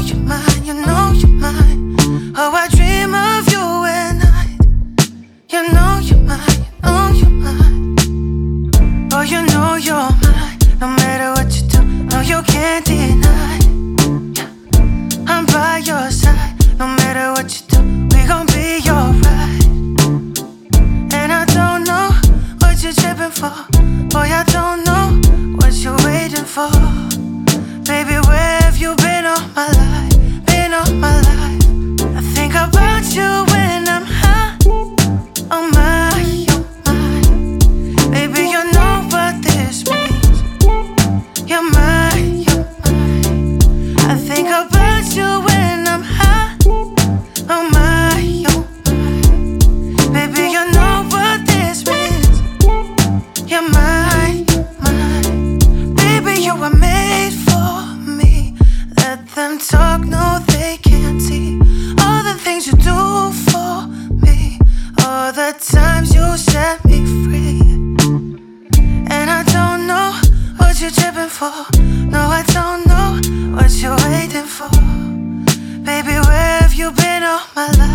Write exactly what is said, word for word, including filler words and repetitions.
you're mine, you know you're mine. Oh, I dream of you at night. You know you're mine, you know you're mine. Oh, you know you're mine. No matter what you do, no, you can't deny. Yeah. I'm by your side. No matter what you do, we gon' be alright. And I don't know what you're tripping for. Boy, I don't know what you're waiting for. Baby, where have you been all my life? Been all my life. I think about you when I'm high. Oh my, oh my. Baby, you know what this means. You're mine, you're mine. I think about you when I'm high. Oh my, oh my. Baby, you know what this means. You're mine, mine. Baby, you were made for me. Let them talk, no, they can't see all the things you do for me, all the times you set me free. And I don't know what you're tripping for. No, I don't know what you're waiting for. Baby, where have you been all my life?